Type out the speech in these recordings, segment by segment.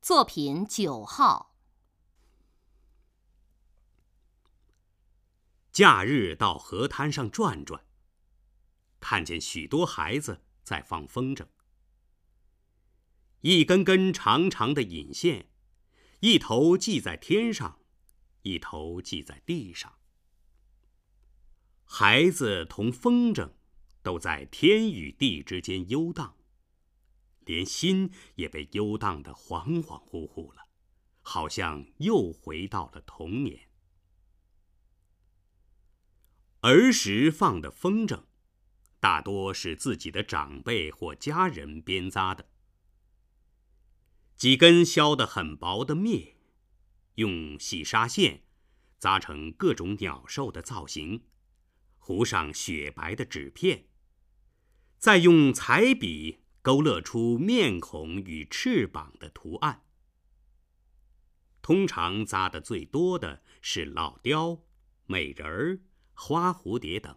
作品9号。 假日到河滩上转转，看见许多孩子在放风筝。一根根长长的引线，一头系在天上，一头系在地上。孩子同风筝都在天与地之间游荡，连心也被游荡得恍恍惚惚了，好像又回到了童年。儿时放的风筝，大多是自己的长辈或家人编扎的。几根削得很薄的篾，用细纱线扎成各种鸟兽的造型，糊上雪白的纸片，再用彩笔勾勒出面孔与翅膀的图案。通常扎得最多的是老雕、美人儿、花蝴蝶等。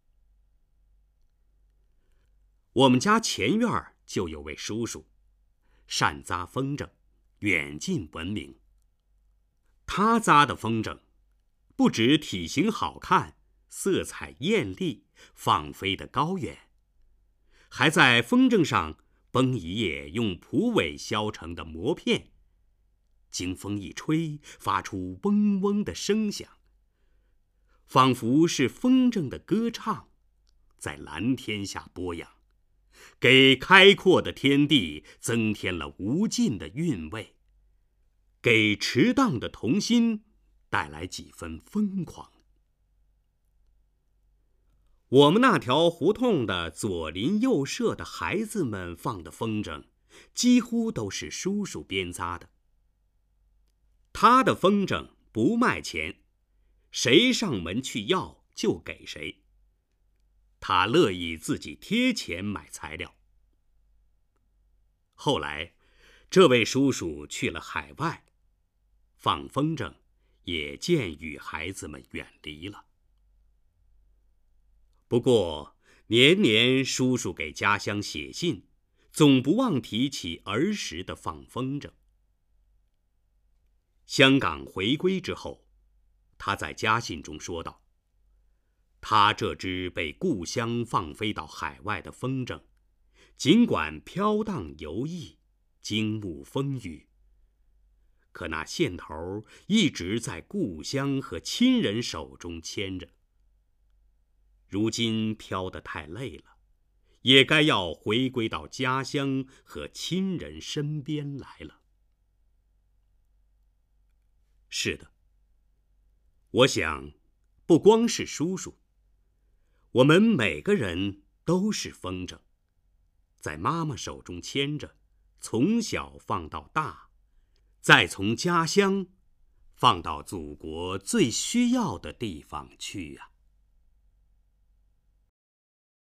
我们家前院就有位叔叔，善扎风筝，远近闻名。他扎的风筝，不止体型好看，色彩艳丽，放飞得高远，还在风筝上绷一页用蒲苇削成的膜片，经风一吹，发出嗡嗡的声响，仿佛是风筝的歌唱，在蓝天下播扬，给开阔的天地增添了无尽的韵味，给迟荡的童心带来几分疯狂。我们那条胡同的左邻右舍的孩子们放的风筝，几乎都是叔叔编扎的。他的风筝不卖钱，谁上门去要就给谁。他乐意自己贴钱买材料。后来，这位叔叔去了海外，放风筝也渐与孩子们远离了。不过，年年叔叔给家乡写信，总不忘提起儿时的放风筝。香港回归之后，他在家信中说道，他这只被故乡放飞到海外的风筝，尽管飘荡游弋，经沐风雨，可那线头一直在故乡和亲人手中牵着。如今飘得太累了，也该要回归到家乡和亲人身边来了。是的，我想，不光是叔叔，我们每个人都是风筝，在妈妈手中牵着，从小放到大，再从家乡放到祖国最需要的地方去啊。